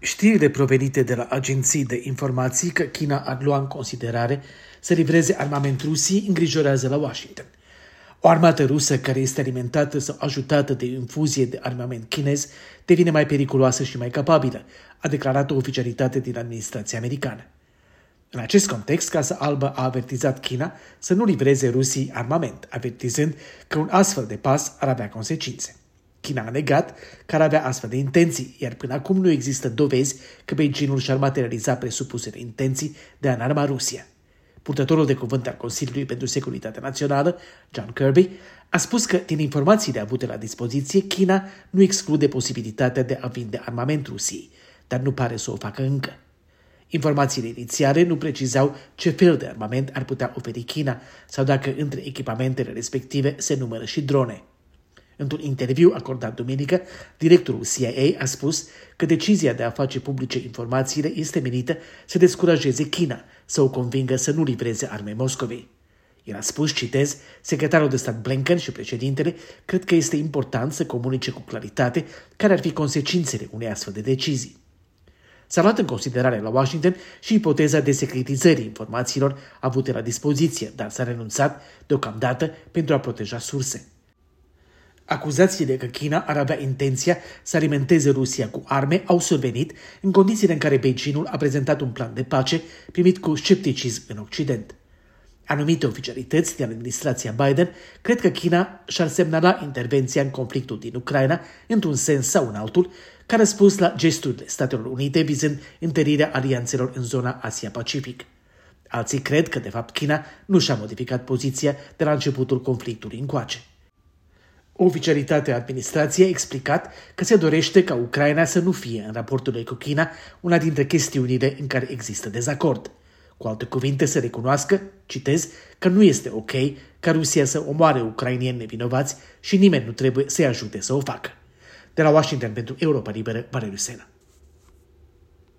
Știrile provenite de la agenții de informații că China ar lua în considerare să livreze armament Rusiei îngrijorează la Washington. O armată rusă care este alimentată sau ajutată de infuzie de armament chinez devine mai periculoasă și mai capabilă, a declarat o oficialitate din administrația americană. În acest context, Casa Albă a avertizat China să nu livreze Rusiei armament, avertizând că un astfel de pas ar avea consecințe. China a negat că ar avea astfel de intenții, iar până acum nu există dovezi că Beijingul și-ar materializa presupusele intenții de a înarma Rusia. Purtătorul de cuvânt al Consiliului pentru Securitatea Națională, John Kirby, a spus că, din informațiile avute la dispoziție, China nu exclude posibilitatea de a vinde armament Rusiei, dar nu pare să o facă încă. Informațiile inițiale nu precizau ce fel de armament ar putea oferi China sau dacă între echipamentele respective se numără și drone. Într-un interviu acordat duminică, directorul CIA a spus că decizia de a face publice informațiile este menită să descurajeze China, să o convingă să nu livreze arme Moscovei. El a spus, citez, secretarul de stat Blinken și președintele cred că este important să comunice cu claritate care ar fi consecințele unei astfel de decizii. S-a luat în considerare la Washington și ipoteza desecretizării informațiilor avute la dispoziție, dar s-a renunțat deocamdată pentru a proteja surse. Acuzațiile că China ar avea intenția să alimenteze Rusia cu arme au survenit în condițiile în care Beijingul a prezentat un plan de pace primit cu scepticism în Occident. Anumite oficialități din administrația Biden cred că China și-ar semnala intervenția în conflictul din Ucraina într-un sens sau în altul, ca răspuns la gesturile Statelor Unite vizând întărirea alianțelor în zona Asia-Pacific. Alții cred că, de fapt, China nu și-a modificat poziția de la începutul conflictului încoace. Oficialitatea administrației a explicat că se dorește ca Ucraina să nu fie, în raporturile cu China, una dintre chestiunile în care există dezacord. Cu alte cuvinte, să recunoască, citez, că nu este ok ca Rusia să omoare ucrainieni nevinovați și nimeni nu trebuie să-i ajute să o facă. De la Washington pentru Europa Liberă, Valeriu Sena.